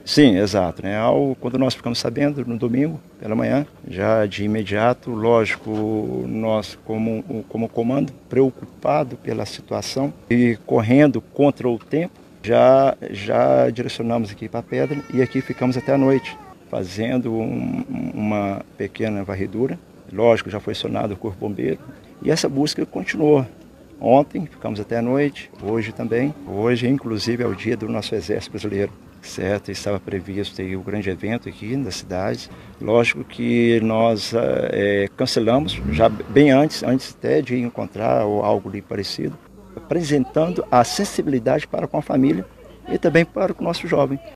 Sim, exato, né? Quando nós ficamos sabendo, no domingo, pela manhã, já de imediato, lógico, nós como comando, preocupado pela situação e correndo contra o tempo, já direcionamos aqui para a pedra e aqui ficamos até a noite, fazendo uma pequena varredura. Lógico, já foi acionado o Corpo Bombeiro e essa busca continuou. Ontem ficamos até a noite, hoje também. Hoje, inclusive, é o dia do nosso Exército Brasileiro, certo? Estava previsto aí o grande evento aqui na cidade. Lógico que nós cancelamos já bem antes até de encontrar ou algo ali parecido, apresentando a sensibilidade para com a família e também para o nosso jovem.